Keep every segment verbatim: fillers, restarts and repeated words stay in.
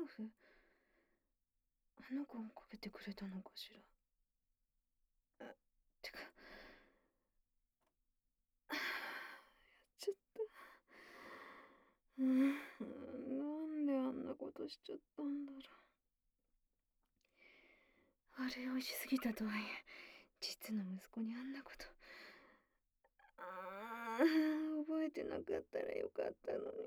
フ、あの子がかけてくれたのかしら。あ、てか、あ、やっちゃった。うん、なんであんなことしちゃったんだろう。悪用しすぎたとはいえ、実の息子にあんなこと。ああ、覚えてなかったらよかったのに。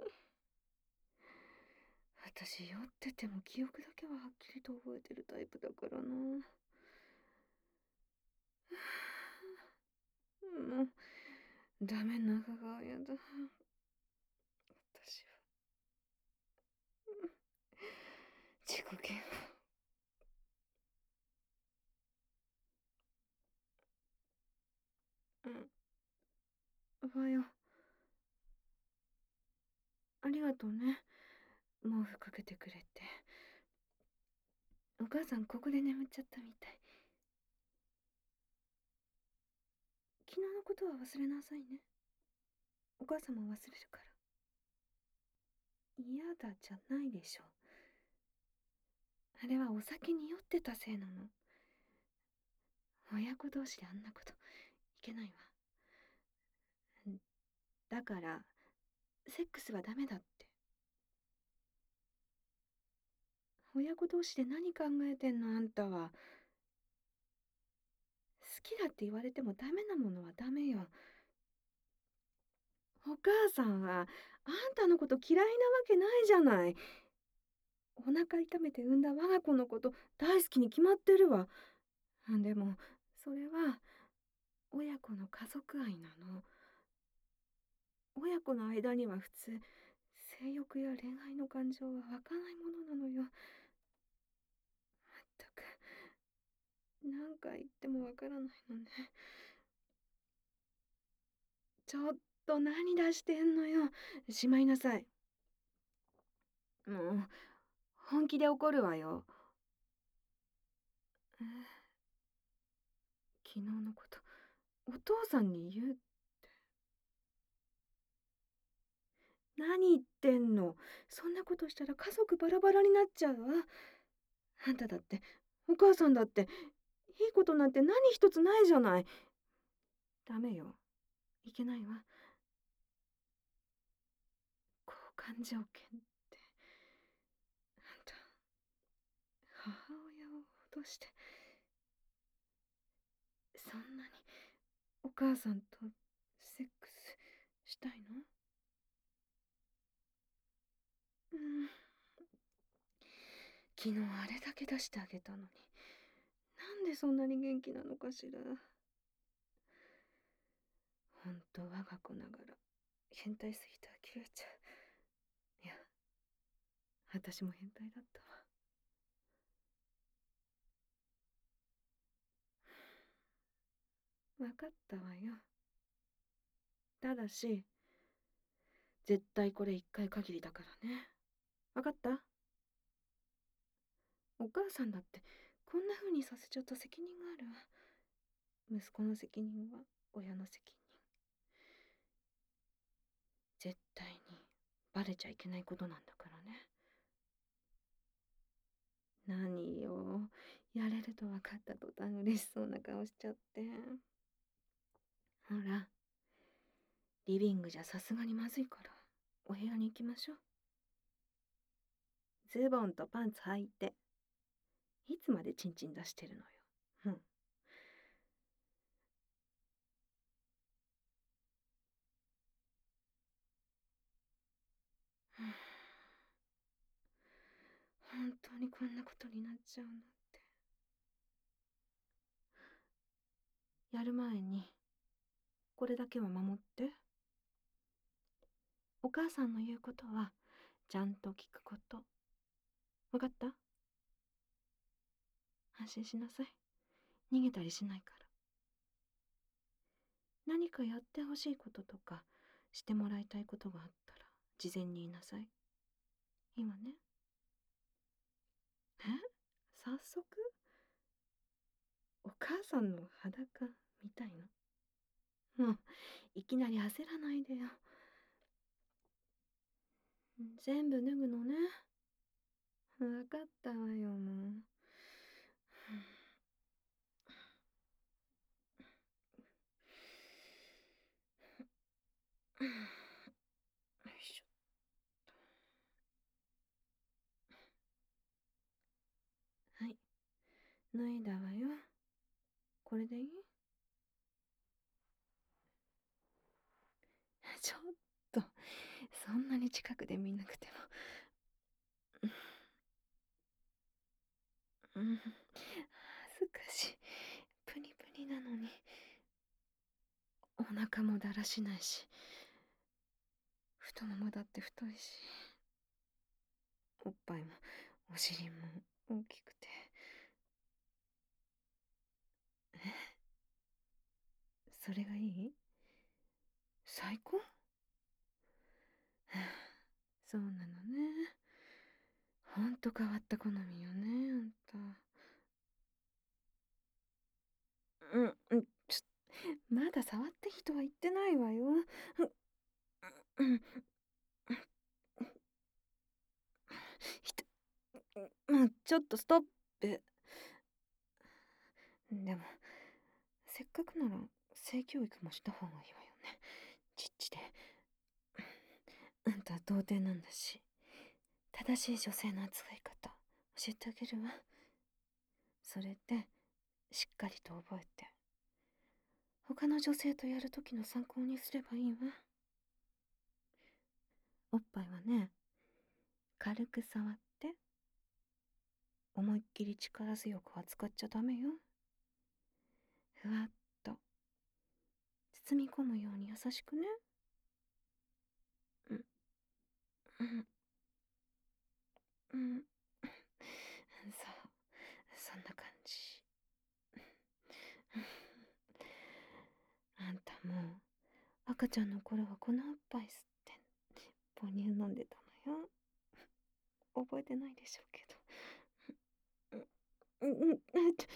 私、酔ってても記憶だけははっきりと覚えてるタイプだからな。もう、ダメな母親だ。私は、自己嫌悪。うん。おはよう。ありがとうね。毛布かけてくれて。お母さんここで眠っちゃったみたい。昨日のことは忘れなさいね。お母さんも忘れるから。嫌だじゃないでしょ。あれはお酒に酔ってたせいなの。親子同士であんなこといけないわ。だからセックスはダメだって。親子同士で何考えてんのあんたは。好きだって言われてもダメなものはダメよ。お母さんはあんたのこと嫌いなわけないじゃない。お腹痛めて産んだ我が子のこと大好きに決まってるわ。でもそれは親子の家族愛なの。親子の間には普通性欲や恋愛の感情は湧かないものなのよ。まったく何回言ってもわからないのね。ちょっと何出してんのよ。しまいなさい。もう本気で怒るわよ。えー昨日のことお父さんに言う。何言ってんの。そんなことしたら家族バラバラになっちゃうわ。あんただってお母さんだっていいことなんて何一つないじゃない。ダメよ。いけないわ。交換条件って。あんた母親を脅してそんなにお母さんとセックスしたいの？うん。昨日あれだけ出してあげたのになんでそんなに元気なのかしら。ほんと我が子ながら変態すぎて呆れちゃう。いや、私も変態だったわ。分かったわよ。ただし絶対これ一回限りだからね。分かった？お母さんだってこんな風にさせちゃった責任があるわ。息子の責任は親の責任。絶対にバレちゃいけないことなんだからね。何よ、やれると分かった途端嬉しそうな顔しちゃって。ほら、リビングじゃさすがにまずいからお部屋に行きましょう。ズボンとパンツ履いて。いつまでチンチン出してるのよ。うん。本当にこんなことになっちゃうなんて。やる前にこれだけは守って。お母さんの言うことはちゃんと聞くこと。わかった？安心しなさい。逃げたりしないから。何かやってほしいこととかしてもらいたいことがあったら事前に言いなさい。いいわね。え？早速？お母さんの裸見たいの？もういきなり焦らないでよ。全部脱ぐのね。 かったわよ、もう。よいしょ。はい。脱いだわよ。これでいい？ちょっと、そんなに近くで見なくても。うん。恥ずかしい。プニプニなのに。お腹もだらしないし。太ももだって太いし。おっぱいも、お尻も大きくて。え、それがいい？最高？はあ、そうなのね。ほんと変わった好みよね、あんた。うん、うん、ちょまだ触っていいとは言ってないわよ。うん、うん、ひともうちょっとストップ。でも、せっかくなら性教育もした方がいいわよね。ちっちで。あんたは童貞なんだし、正しい女性の扱い方教えてあげるわ。それで、しっかりと覚えて、他の女性とやるときの参考にすればいいわ。おっぱいはね、軽く触って、思いっきり力強く扱っちゃダメよ。ふわっと、包み込むように優しくね。うん、うん、うん。そう、そんな感じ。あんたも、赤ちゃんの頃はこのおっぱい吸って、母乳飲んでたのよ。覚えてないでしょうけど。うん、うん、うん、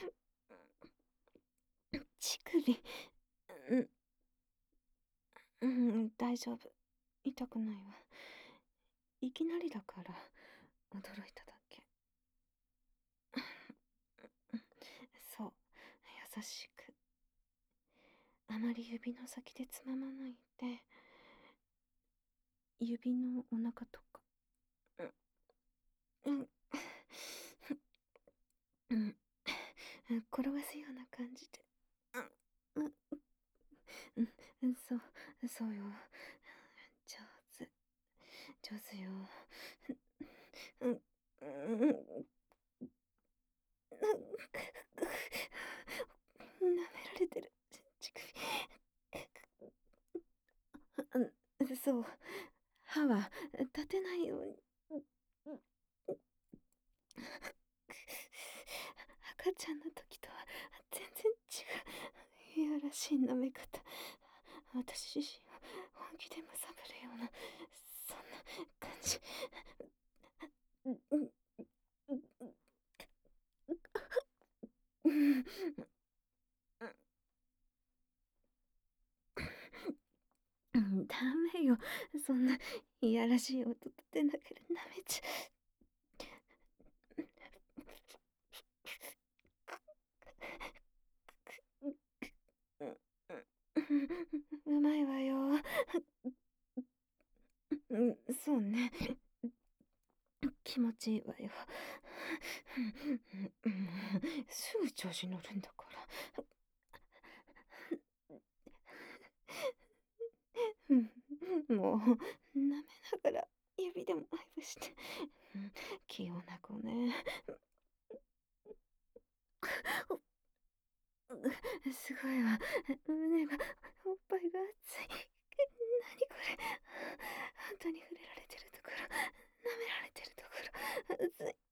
乳首。うん、うん、大丈夫。痛くないわ。いきなりだから、驚いただけ。そう、優しく。あまり指の先でつままないで、指のお腹とか。うん、うん、うん、転がすような感じで。うん、うん、うん、そう、そうよ。上手、上手よ。うん、うん、舐められてる。乳首。うん、そう。歯は立てないように。赤ちゃんの時とは全然違う。いやらしい舐め方。私自身を本気で貪るような、そんな感じ。うん、ダメよ。そんないやらしい音立てながら舐めちゃ。うまいわよ。うん、そうね。気持ちいいわよ。すぐ調子乗るんだから。もう、舐めながら指でも愛撫して。器用な子ね。すごいわ。胸が、おっぱいが熱い。なにこれ。あんたに触れられてるところ、舐められてるところ、熱い。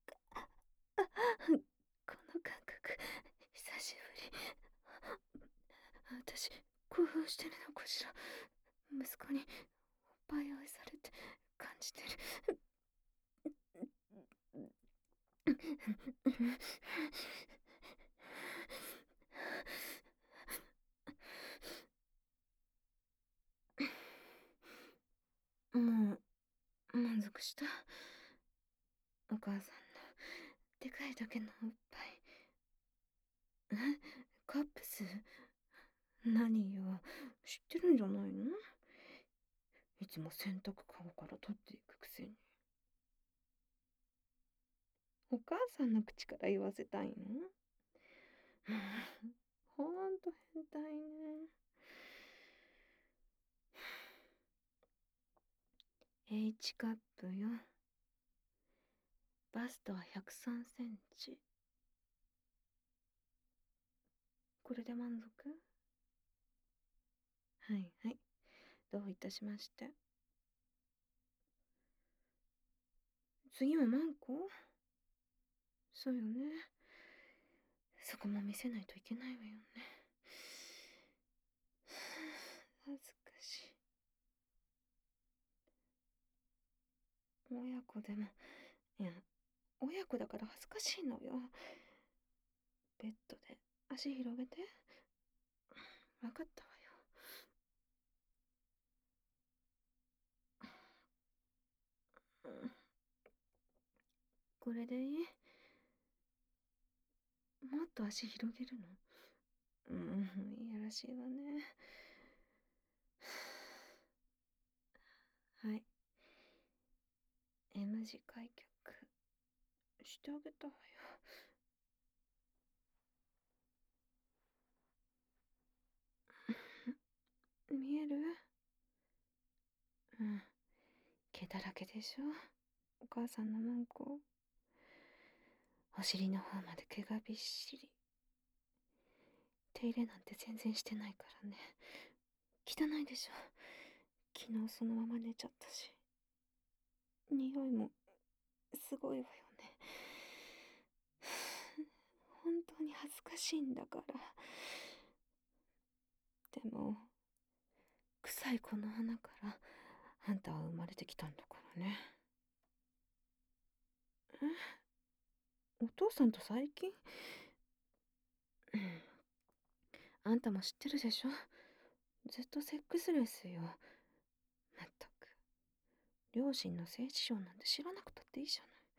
この感覚、久しぶり。私、興奮してるのかしら。息子におっぱい愛されて感じてる。もう、満足した。お母さんのでかいだけのおっぱい。え、カップス？何よ、知ってるんじゃないの？いつも洗濯かごから取っていくくせに。お母さんの口から言わせたいの？ほんと変態ね。H カップよ。バストはひゃくさんセンチ。これで満足？はいはい。どういたしまして。次はマンコ？そうよね。そこも見せないといけないわよね。恥ずかしい。親子でも、いや、親子だから恥ずかしいのよ。ベッドで足広げて。わかったわよ。うん、これでいい？もっと足広げるの？うん、いやらしいわね。はい。M 字開脚してあげたわよ。見える？うん。毛だらけでしょ？お母さんのマンコ。お尻の方まで毛がびっしり。手入れなんて全然してないからね。汚いでしょ？昨日そのまま寝ちゃったし。匂いもすごいわよね。本当に恥ずかしいんだから。でも、臭いこの穴からあんたは生まれてきたんだからね。え、お父さんと最近？うん、あんたも知ってるでしょ？ずっとセックスレスよ。まったく。両親の性事情なんて知らなくたっていいじ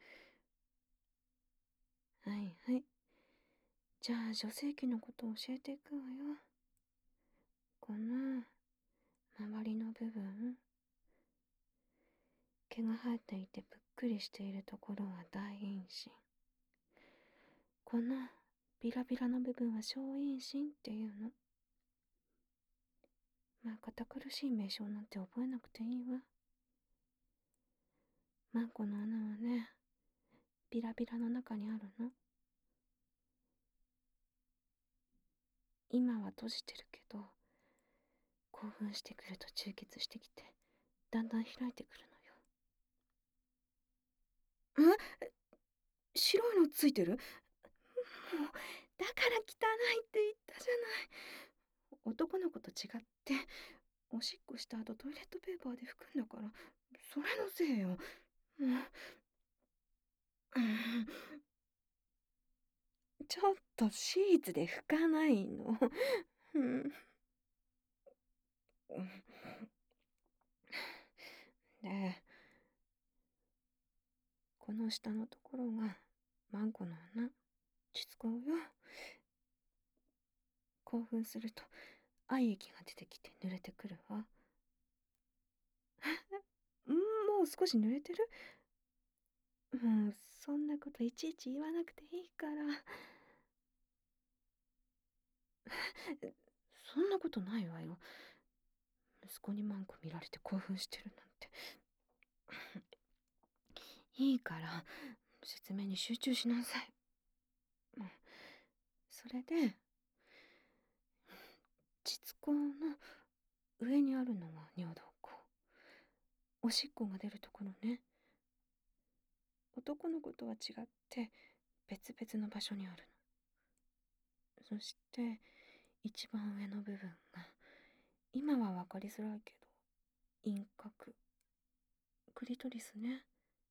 ゃない。はいはい。じゃあ女性器のことを教えていくわよ。この周りの部分、毛が生えていてぷっくりしているところは大陰唇。このビラビラの部分は小陰唇っていうの。まあ堅苦しい名称なんて覚えなくていいわ。マンコの穴はね、ビラビラの中にあるの。今は閉じてるけど、興奮してくると充血してきて、だんだん開いてくるのよ。え、白いのついてる？もう、だから汚いって言ったじゃない。男の子と違って、おしっこした後トイレットペーパーで拭くんだから、それのせいよ。もう、うん、ちょっとシーツで拭かないの。うん、で、この下のところがマンコの穴。膣口よ。興奮すると愛液が出てきて濡れてくるわ。ん、もう少し濡れてる？もうそんなこといちいち言わなくていいから。そんなことないわよ。息子にマンコ見られて興奮してるなんて。いいから説明に集中しなさい。それで、膣口の上にあるのは尿道口。おしっこが出るところね。男の子とは違って別々の場所にあるの。そして一番上の部分が、今は分かりづらいけど陰核、クリトリスね。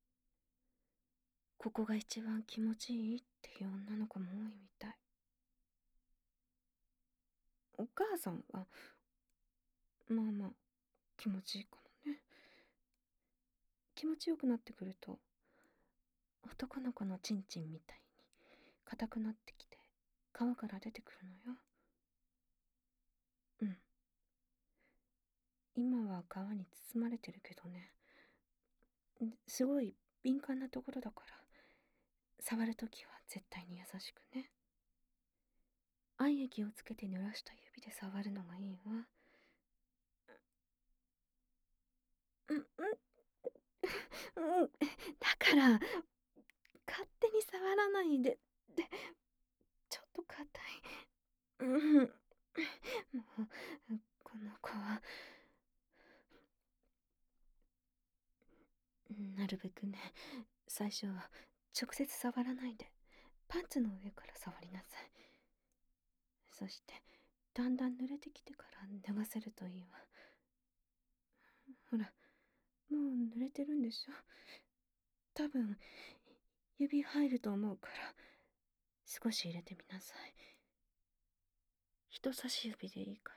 ここが一番気持ちいいっていう女の子も多いみたい。お母さんはまあまあ気持ちいいかもね。気持ちよくなってくると男の子のチンチンみたいに硬くなってきて皮から出てくるのよ。うん。今は皮に包まれてるけどね。すごい敏感なところだから、触るときは絶対に優しくね。愛液をつけて濡らした指で触るのがいいわ。うん、うん、うん。だから、勝手に触らないで。で、ちょっと硬い。うん。もう、この子は、なるべくね、最初は直接触らないで、パンツの上から触りなさい。そして、だんだん濡れてきてから脱がせるといいわ。ほら、もう濡れてるんでしょ。多分、指入ると思うから、少し入れてみなさい。人差し指でいいから。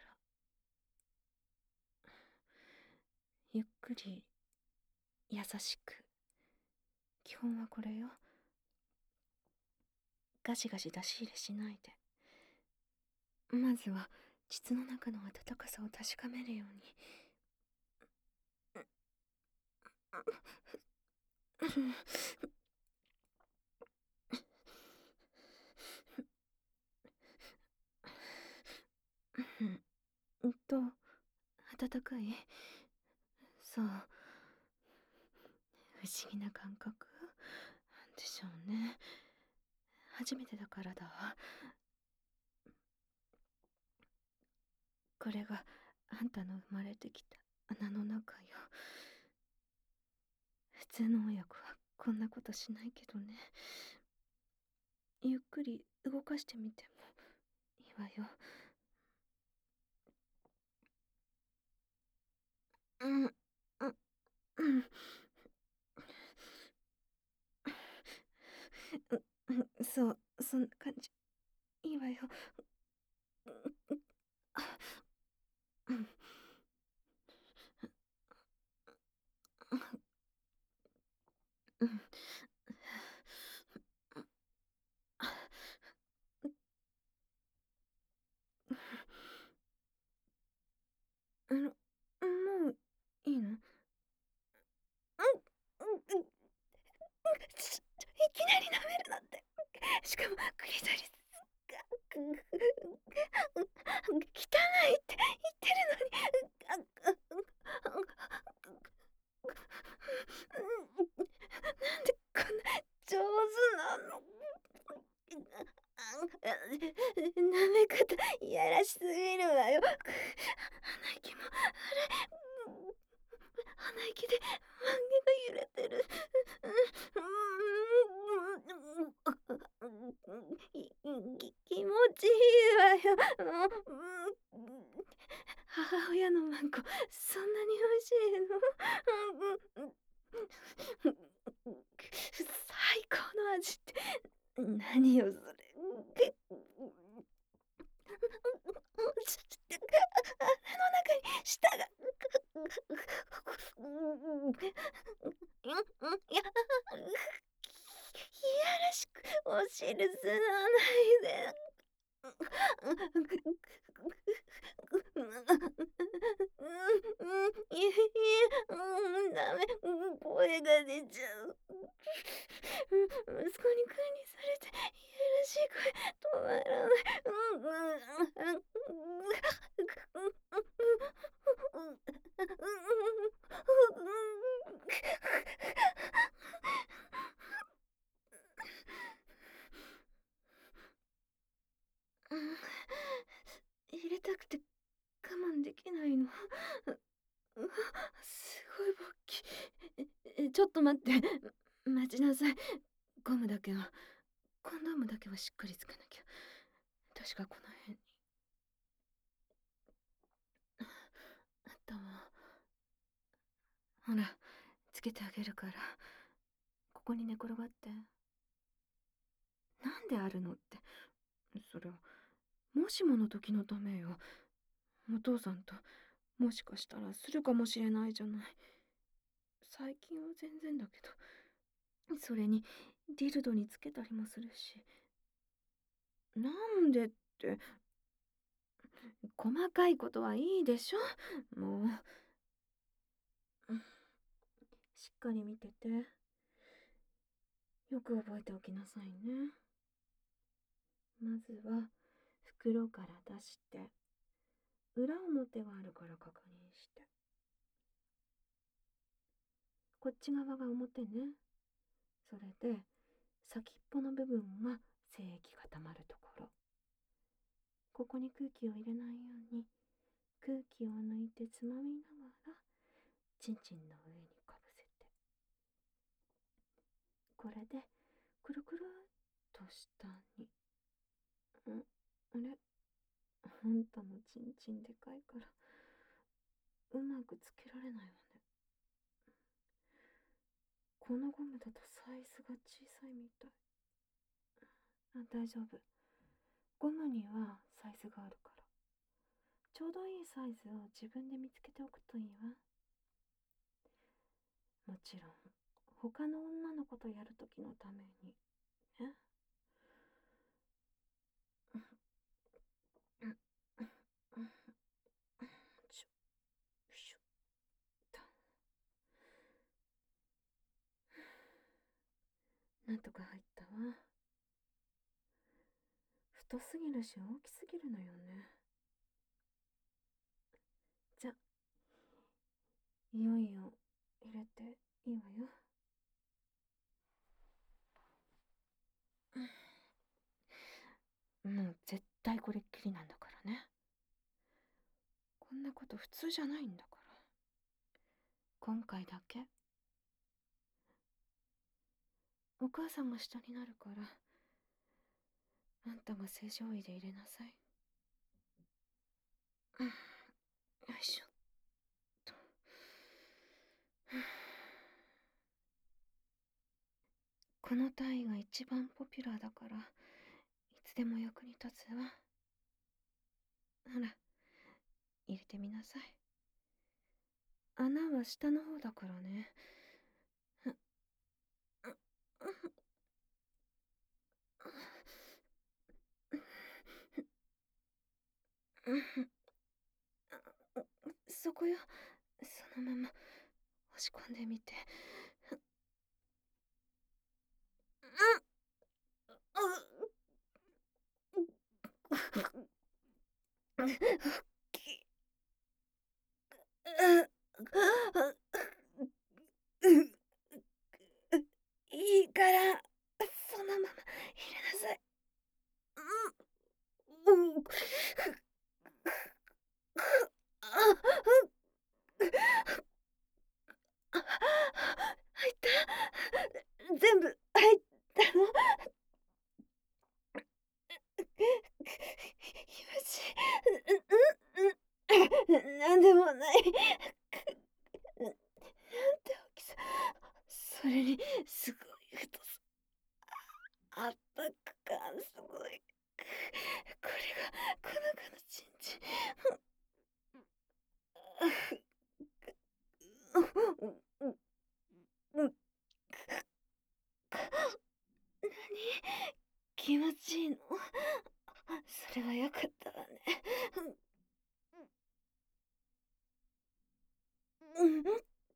ゆっくり、優しく。基本はこれよ。ガシガシ出し入れしないで。まずは、膣の中の温かさを確かめるように。うんと、温かい。そう。不思議な感覚でしょうね。初めてだからだわ。これがあんたの生まれてきた穴の中よ。普通の親子はこんなことしないけどね。ゆっくり動かしてみてもいいわよ。うん、うん、うん。うん、そう、そんな感じ。いいわよ。うん、うん。あの、もういいの？うん、うん、うん。ちょいきなり舐めるなんて。しかもクリトリスが、汚いって言ってるのに。なんでこんな上手なの？舐め方いやらしすぎるわよ。鼻息も荒い。鼻息で漫画が揺れてる。き気持ちいいわよ。母親のマンコ、そんなに美味しいの？最高の味って何よそれ。あの中に舌が。いや、いやらしくお汁吸わないで。うん、いやいや、うん、ダメ、うん、声が出ちゃう。うん、息子に管理されて、いやらしい声、止まらない。うん、うん、うん、入れたくて我慢できないの。うわ、すごい勃起。え、えちょっと待って。待ちなさい。ゴムだけは、コンドームだけはしっかりつけなきゃ。確かこの辺に。あったわ。ほら、つけてあげるから。ここに寝転がって。なんであるのって。それは、もしもの時のためよ。お父さんと、もしかしたらするかもしれないじゃない。最近は全然だけど。それに、 ディルドにつけたりもするし。なんでって、細かいことはいいでしょ。もう、しっかり見てて。よく覚えておきなさいね。まずは、袋から出して、裏表があるから確認して。こっち側が表ね。それで、先っぽの部分が精液がたまるところ。ここに空気を入れないように、空気を抜いてつまみながら、チンチンの上にかぶせて。これで、くるくるっと下に。んあれあんたのチンチンでかいから、うまくつけられないわね。このゴムだとサイズが小さいみたい。あ、大丈夫。ゴムにはサイズがあるから。ちょうどいいサイズを自分で見つけておくといいわ。もちろん、他の女の子とやるときのために。ね。ちょ、しょっと。なんとか入ったわ。太すぎるし大きすぎるのよね。じゃ、いよいよ入れていいわよ。もう絶対これっきりなんだからね。こんなこと普通じゃないんだから。今回だけ。お母さんが下になるから、あんたが正常位で入れなさい。うん、よいしょっと。この体位が一番ポピュラーだから、いつでも役に立つわ。ほら、入れてみなさい。穴は下の方だからね。そこよ。そのまま押し込んでみて。いいから、そのまま入れなさい。入った。全部入ったの。気持ちいい。うん、なんでもない。なんて大きさ。それに、すごい太さ。圧迫感すごい。これが、この子のチンチン。何？気持ちいいの？それはよかったわね。うん。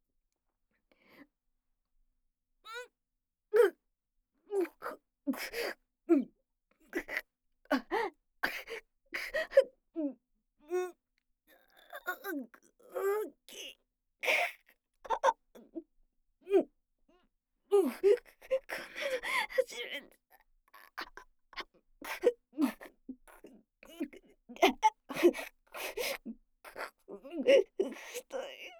こんなの初めて。太い。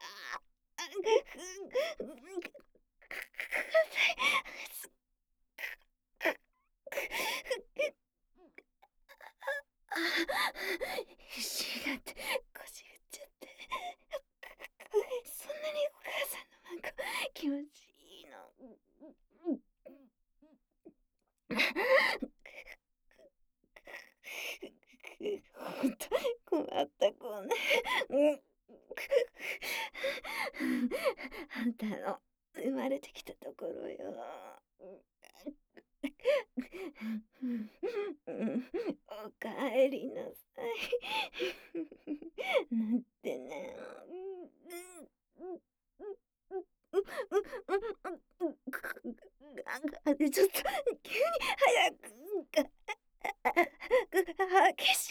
必死になって腰振っちゃって。そんなにお母さんのなんか気持ちいいの？ほんと困った子ね。あんたの生まれてきたところよ。 帰りなさい。なんてね。ちょっと急に早く激し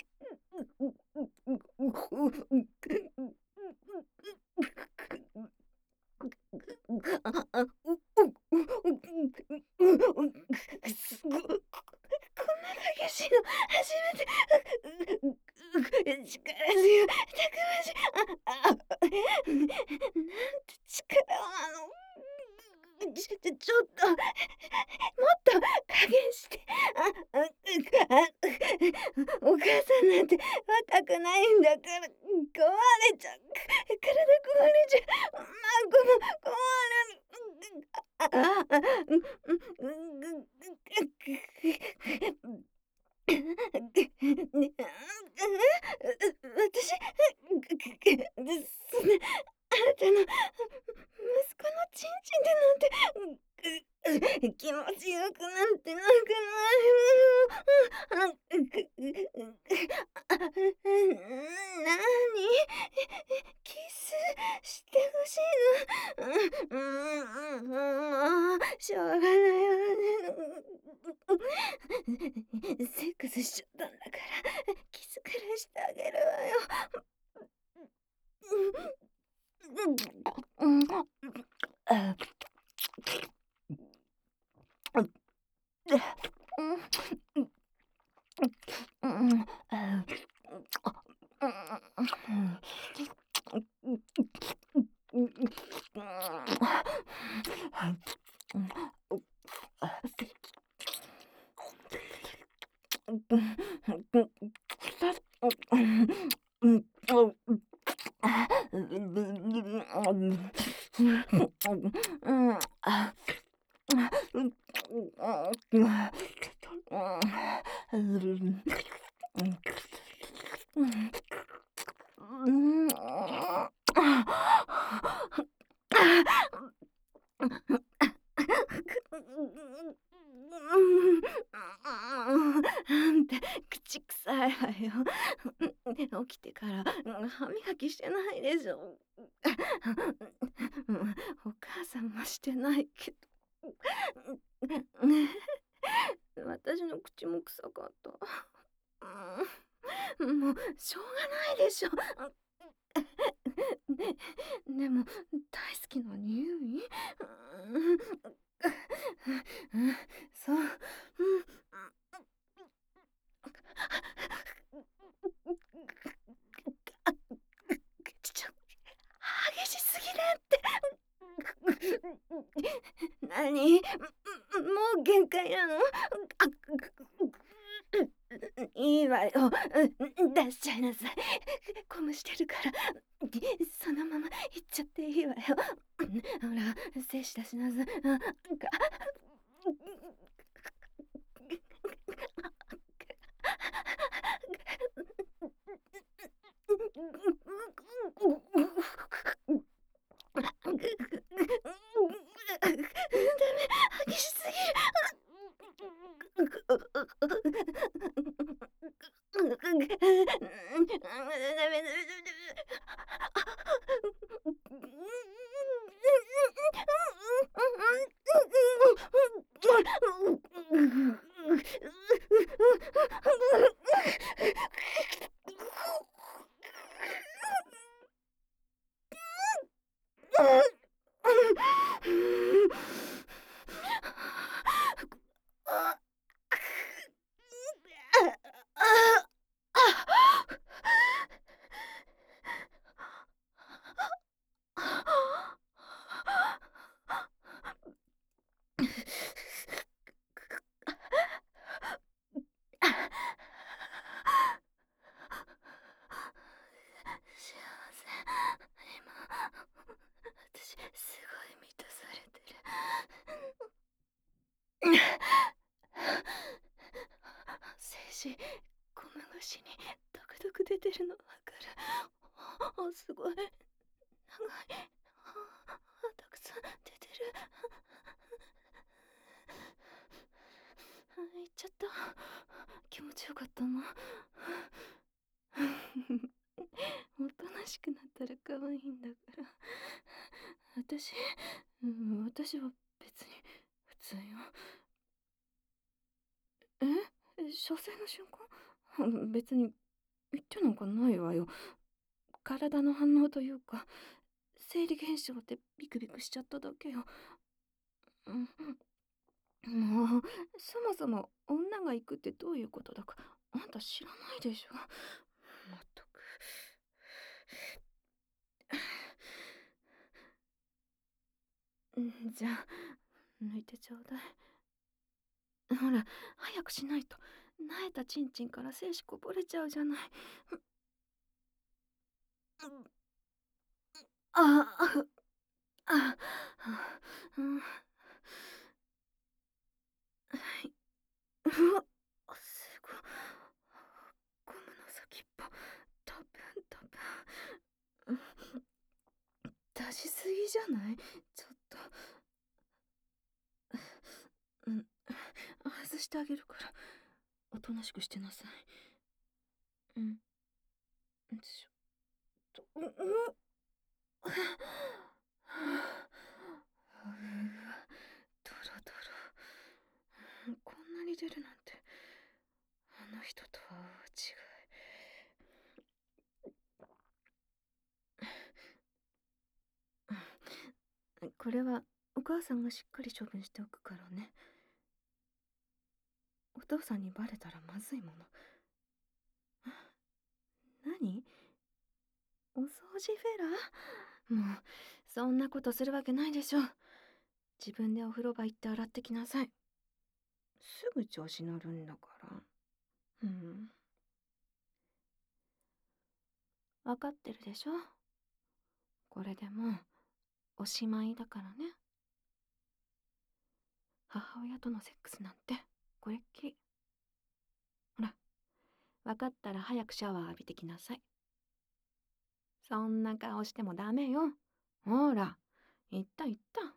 すごい、こんな激しいの初めて。力強い、たくましい。あ、あ、なんて力なの。ちょちょちょっと、もっと加減して。あ、あ、あ、お母さんなんて若くないんだから、壊れちゃう。体壊れちゃう。まあ、この壊れる。ああ、あ、うん、うん、うん、ぐぐね、私、そんな、あなたの息子のチンチンだなんて、気持ちよくなんてなんかない。あ、なに、キスしてほしいの。うん、うん、もう、しょうがないわね。セックスしちゃったんだから、キスくらいしてあげるわよ。うん、うん、あ、うん、うん、あ、んた、口臭いわよ。起きてから歯磨きしてないでしょ。お母さんもしてないけど。私の口も臭かった。もうしょうがないでしょ。でも大好きな匂い。そう。ちょ、激しすぎだって。何？もう限界なの？いいわよ。出しちゃいなさい。ゴムしてるから。そのまま行っちゃっていいわよ。ほら、精子出しなさい。あ、かダメ、激しすぎる。ダメダメダ幸せ。今、私、すごい満たされてる。精子、ゴム越しにドクドク出てるのわかる。あ、すごい。長い。あ、たくさん出てる。あ、行っちゃった。気持ちよかったの。 おとなしくなったら可愛いんだから。私、うん、私は別に普通よ。え射精の瞬間別に言ってなんかないわよ。体の反応というか、生理現象でビクビクしちゃっただけよ。うん、もう、そもそも女が行くってどういうことだか、あんた知らないでしょ。まったく。うん、じゃあ、抜いてちょうだい。ほら、早くしないと、萎えたチンチンから精子こぼれちゃうじゃない。ああ、あ、うん、うわ、すごい。ゴムの先っぽ、多分多分。出しすぎじゃない？ちょっと。うん、外してあげるから、おとなしくしてなさい。うん。よいしょ。と、う、う、はあ、うわ、ドロドロ。こんなに出るなんて、あの人とは違い。これはお母さんがしっかり処分しておくからね。お父さんにバレたらまずいもの。何？お掃除フェラ？もう、そんなことするわけないでしょ。自分でお風呂場行って洗ってきなさい。すぐ調子乗るんだから。うん。わかってるでしょ？これでもう、おしまいだからね。母親とのセックスなんて、これっきり。ほら、わかったら早くシャワー浴びてきなさい。そんな顔してもダメよ。ほら、言った言った。